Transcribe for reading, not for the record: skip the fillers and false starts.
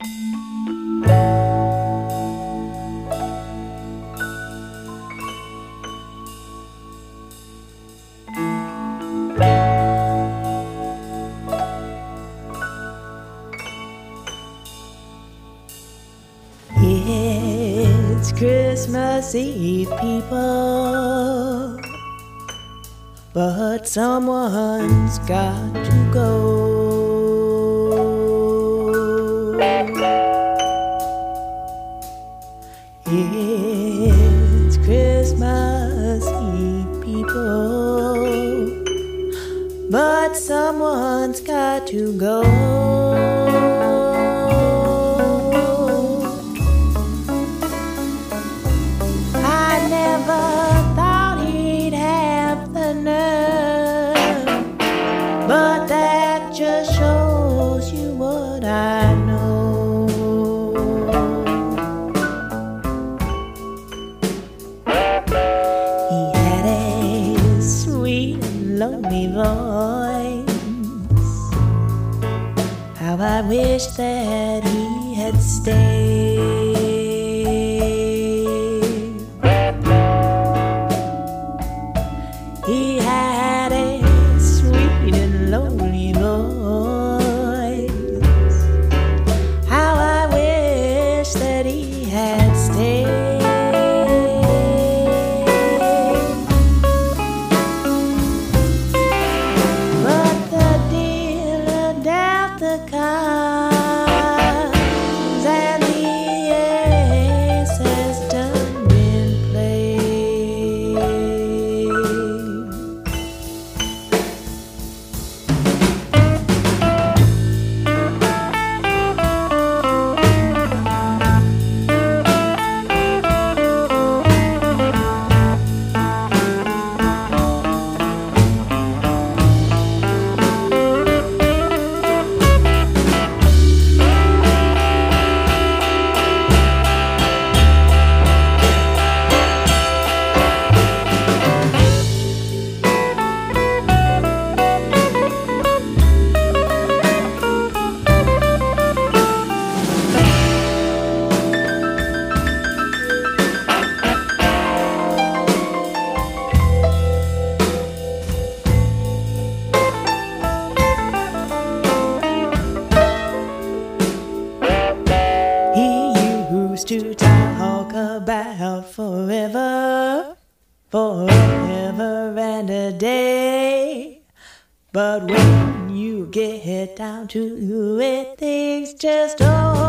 It's Christmas Eve, people, but someone's got to go. It's Christmas Eve, people, but someone's got to go. But that just shows you what I know. He had a sweet and lonely voice. How I wish that he had stayed. He had a sweet and lonely voice. How I wish that he had stayed. But the dealer dealt the cards, and the ace has done been played. To talk about forever, forever and a day. But when you get down to it, things just don't